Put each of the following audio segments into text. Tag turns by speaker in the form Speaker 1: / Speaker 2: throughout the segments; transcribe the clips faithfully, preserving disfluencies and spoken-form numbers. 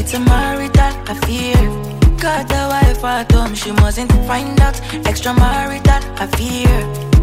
Speaker 1: it's a marital affair. Got a wife at home, she mustn't find out. Extramarital affair.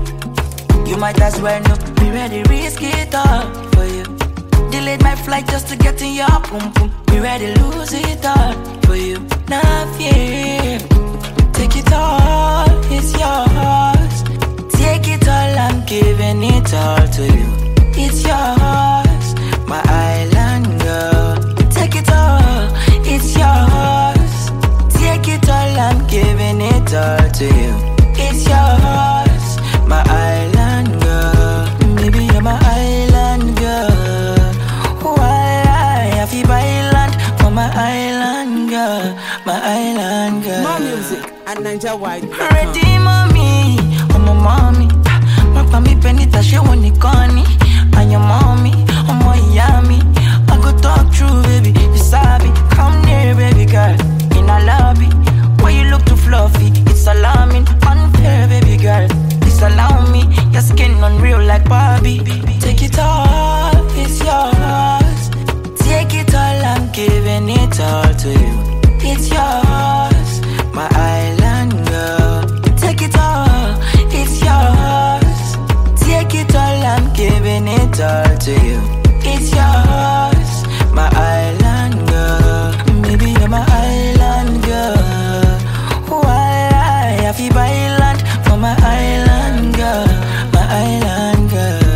Speaker 1: You might as well know, be ready, risk it all for you. Delayed my flight just to get in your pum pum. Be ready, lose it all for you. Nah fear. Take it all, it's yours. Take it all, I'm giving it all to you. It's yours, my island girl. Take it all, it's yours. Take it all, I'm giving it all to you. It's yours, my island girl. Maybe you're my island girl. Why I have to buy land for my island girl, my island girl.
Speaker 2: More music at Ninja White.
Speaker 1: Ready, mommy, oh my mommy. Papa me penny she want it corny. And your mommy, oh my yummy. I go talk through, baby. You sabi, come near, baby girl. In a lobby, why you look too fluffy? It's alarming, unfair, baby girl. Disallow me, your skin unreal like Barbie. Take it all, it's yours. Take it all, I'm giving it all to you. It's yours, my island girl. Take it all, it's yours. Take it all, I'm giving it all to you. It's yours, my island girl. Maybe you're my island girl. Why I have to buy land for my island girl, my island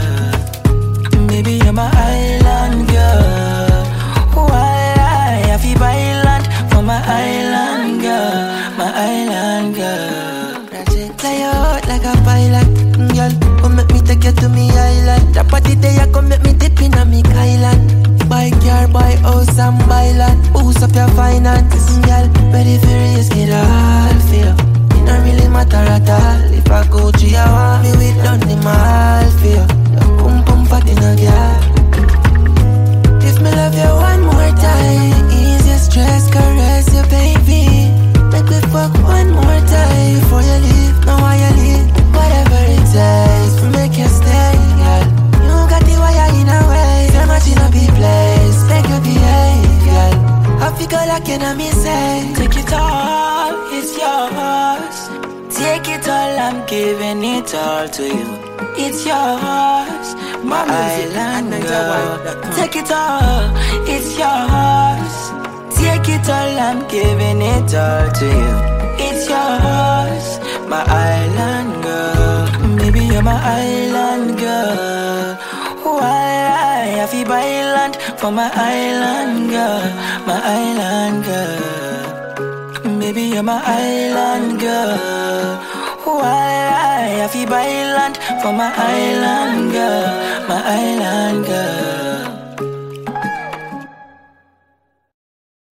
Speaker 1: girl. Maybe you're my island girl. Why I have to buy land for my island girl, my island girl. Fly out like a pilot, girl. Come make me take you to me island. That party day, come make me dip in a me island. Buy car, buy house and buy land. Boost up your finances, girl. Ready for risk it all for you. It don't really matter at all. If I go to your want me with done the mall for you. Your pum pum fat in a girl. If me love you one more time, ease your stress, caress you, baby. Make me fuck one more time before you leave. Now why you leave? Whatever it takes to make you stay, girl. You got the wire in a way. So much in a big place. Make you behave, girl. I figure like you know me say. Take it all, it's yours. Take it all, I'm giving it all to you. It's yours, my island girl. Take it all, it's yours. Take it all, I'm giving it all to you. It's yours, my island girl. Maybe you're my island girl. Why I have to buy land for my island girl, my island girl. Maybe you're my island girl. Why I have to buy land for my island girl, my island girl.